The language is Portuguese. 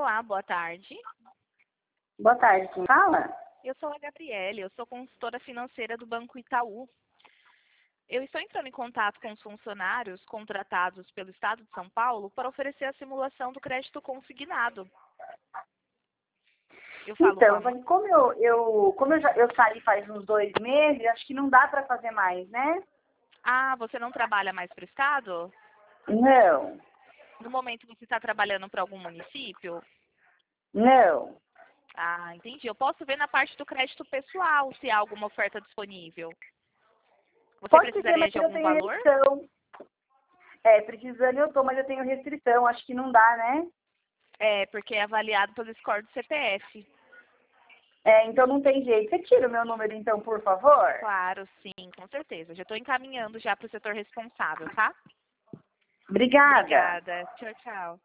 Olá, boa tarde. Boa tarde, quem fala? Eu sou a Gabriele, eu sou consultora financeira do Banco Itaú. Eu estou entrando em contato com os funcionários contratados pelo Estado de São Paulo para oferecer a simulação do crédito consignado. Eu falo Então, com a... como eu saí faz uns 2 meses, acho que não dá para fazer mais, né? Ah, você não trabalha mais para o Estado? Não, No momento você está trabalhando para algum município? não. Ah, entendi. Eu posso ver na parte do crédito pessoal se há alguma oferta disponível. Você Pode ser, precisaria mas de eu algum tenho valor? restrição. Precisando eu tô, mas eu tenho restrição. Acho que não dá, né? É, porque é avaliado pelo score do CPF. Então não tem jeito. Você tira o meu número, então, por favor? Claro, sim, com certeza. Já estou encaminhando já para o setor responsável, tá? Obrigada. Obrigada. Tchau, tchau.